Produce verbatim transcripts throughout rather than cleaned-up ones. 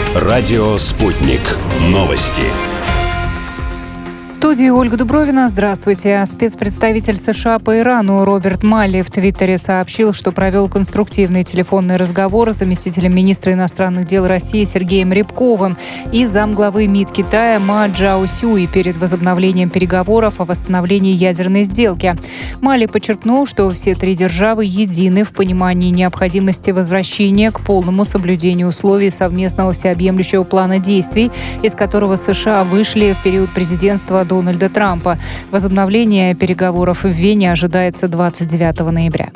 Радио «Спутник». Новости. В студии Ольга Дубровина. Здравствуйте. Спецпредставитель США по Ирану Роберт Малли в Твиттере сообщил, что провел конструктивный телефонный разговор с заместителем министра иностранных дел России Сергеем Рябковым и замглавы МИД Китая Ма Джаосюй перед возобновлением переговоров о восстановлении ядерной сделки. Малли подчеркнул, что все три державы едины в понимании необходимости возвращения к полному соблюдению условий совместного всеобъемлющего плана действий, из которого США вышли в период президентства Дональда Трампа. Возобновление переговоров в Вене ожидается двадцать девятого ноября.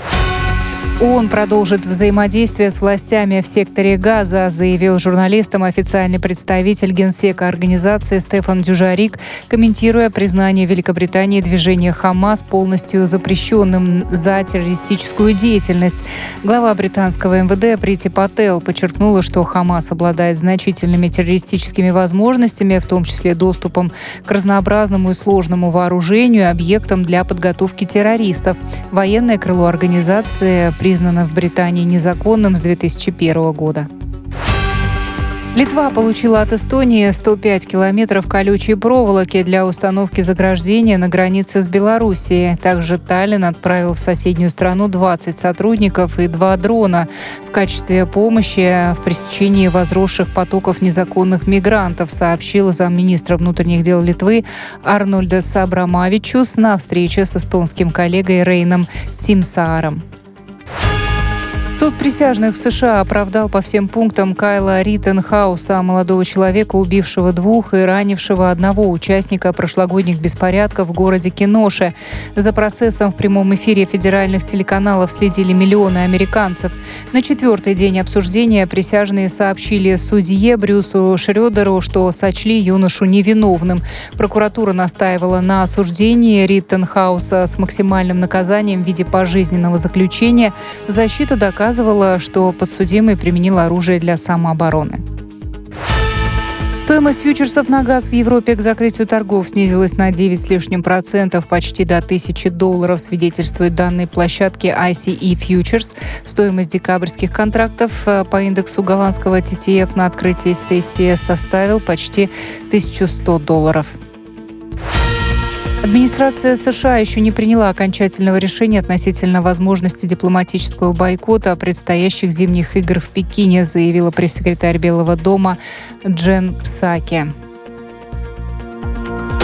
ООН продолжит взаимодействие с властями в секторе Газа, заявил журналистам официальный представитель Генсека организации Стефан Дюжарик, комментируя признание Великобритании движения «Хамас» полностью запрещенным за террористическую деятельность. Глава британского эм вэ дэ Прити Пател подчеркнула, что «Хамас» обладает значительными террористическими возможностями, в том числе доступом к разнообразному и сложному вооружению, объектам для подготовки террористов. Военное крыло организации признано в Британии незаконным с две тысячи первого года. Литва получила от Эстонии сто пять километров колючей проволоки для установки заграждения на границе с Белоруссией. Также Таллин отправил в соседнюю страну двадцать сотрудников и два дрона в качестве помощи в пресечении возросших потоков незаконных мигрантов, сообщил замминистра внутренних дел Литвы Арнольдас Абрамавичус на встрече с эстонским коллегой Рейном Тимсааром. Суд присяжных в США оправдал по всем пунктам Кайла Риттенхауса, молодого человека, убившего двух и ранившего одного участника прошлогодних беспорядков в городе Кеноше. За процессом в прямом эфире федеральных телеканалов следили миллионы американцев. На четвертый день обсуждения присяжные сообщили судье Брюсу Шрёдеру, что сочли юношу невиновным. Прокуратура настаивала на осуждении Риттенхауса с максимальным наказанием в виде пожизненного заключения. Защита доказывала, что подсудимый применил оружие для самообороны. Стоимость фьючерсов на газ в Европе к закрытию торгов снизилась на девять с лишним процентов, почти до тысячи долларов, свидетельствуют данные площадки ай си и Futures. Стоимость декабрьских контрактов по индексу голландского ти ти эф на открытии сессии составил почти тысячу сто долларов. Администрация США еще не приняла окончательного решения относительно возможности дипломатического бойкота предстоящих зимних игр в Пекине, заявила пресс-секретарь Белого дома Джен Псаки.